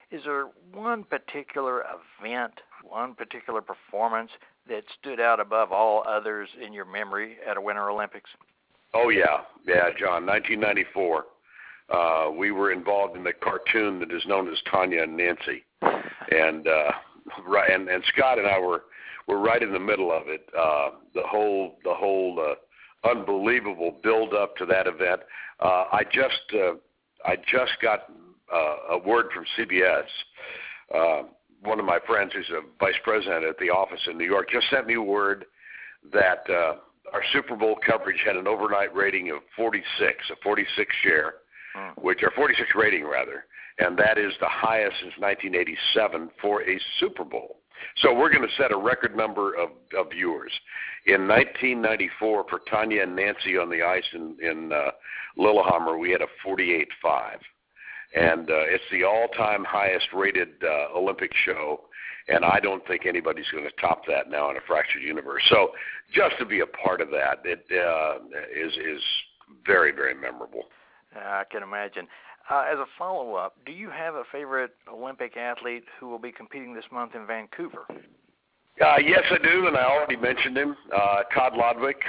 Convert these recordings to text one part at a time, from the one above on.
Is there one particular event, one particular performance that stood out above all others in your memory at a Winter Olympics? Oh, yeah, John, 1994. We were involved in the cartoon that is known as Tanya and Nancy. And Scott and I were right in the middle of it. The whole unbelievable build up to that event. I just got a word from CBS. One of my friends, who's a vice president at the office in New York, just sent me word that our Super Bowl coverage had an overnight rating of 46, a 46 share, which are 46 rating rather, and that is the highest since 1987 for a Super Bowl. So we're going to set a record number of viewers. In 1994, for Tanya and Nancy on the ice in Lillehammer, we had a 48.5. And it's the all-time highest-rated Olympic show, and I don't think anybody's going to top that now in a fractured universe. So just to be a part of that, it is very, very memorable. I can imagine. As a follow-up, do you have a favorite Olympic athlete who will be competing this month in Vancouver? Yes, I do, and I already mentioned him, Todd Lodwick.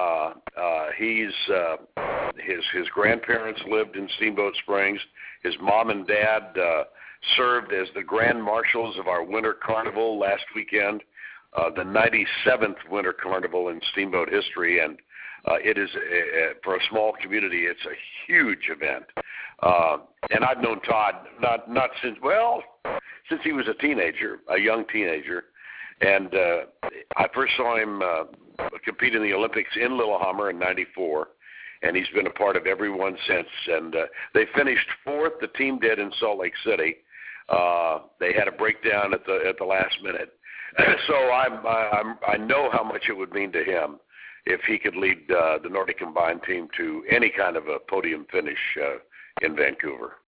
His grandparents lived in Steamboat Springs. His mom and dad served as the grand marshals of our Winter Carnival last weekend, the 97th Winter Carnival in Steamboat history, and it is, for a small community, it's a huge event. And I've known Todd not since he was a young teenager. And I first saw him compete in the Olympics in Lillehammer in '94, and he's been a part of every one since. And they finished fourth. The team did in Salt Lake City. They had a breakdown at the last minute. So I know how much it would mean to him if he could lead the Nordic combined team to any kind of a podium finish in Vancouver.